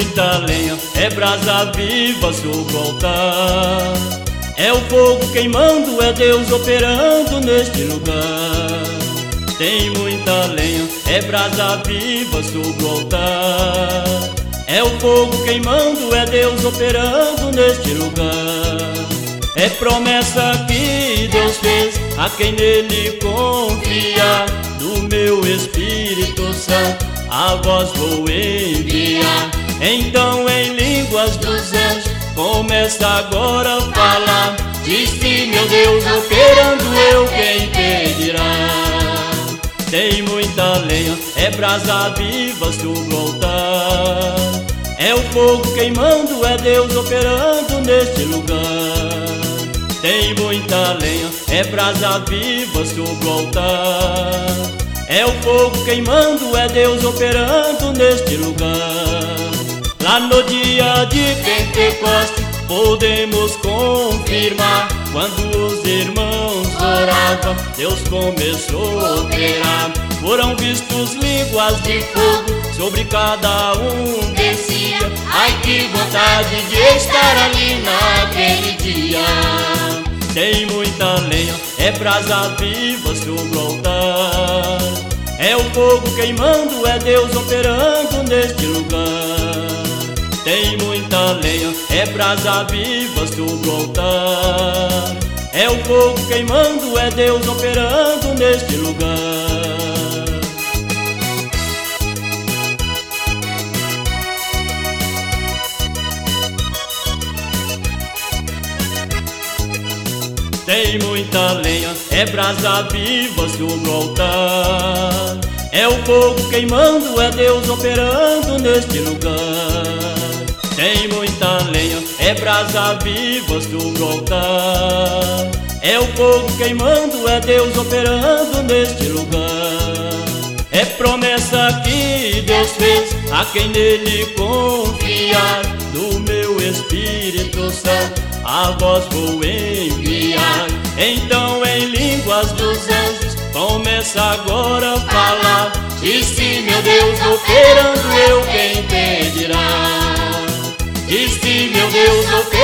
muita lenha, é brasa viva sobre o altar. É o fogo queimando, é Deus operando neste lugar. Tem muita lenha, é brasa viva sobre o altar. É o fogo queimando, é Deus operando neste lugar. É promessa que Deus fez a quem nele confia. Do meu Espírito Santo a voz vou enviar. Então em línguas dos anjos começa agora a falar. Diz-te meu Deus operando, eu quem impedirá. Tem muita lenha, é brasa viva sobre o altar. É o fogo queimando, é Deus operando neste lugar. Tem muita lenha, é brasa viva sobre o altar. É o fogo queimando, é Deus operando neste lugar. Lá no dia de Pentecostes podemos confirmar. Quando os irmãos oravam, Deus começou a operar. Foram vistos línguas de fogo, sobre cada um descia. Ai, que vontade de estar ali naquele dia. Tem muita lenha, é brasa viva sobre o altar. É o fogo queimando, é Deus operando neste lugar. Tem muita lenha, é brasa viva sobre o altar. É o fogo queimando, é Deus operando neste lugar. Tem muita lenha, é brasa viva sobre o altar. É o fogo queimando, é Deus operando neste lugar. Tem muita lenha, é brasa viva sobre o altar. É o fogo queimando, é Deus operando neste lugar. É promessa que Deus fez a quem nele confiar. Do meu Espírito Santo a voz vou enviar. Então em línguas dos anjos começa agora a falar. Diz-te meu Deus operando, eu quem impedirá. Diz-te meu Deus operando,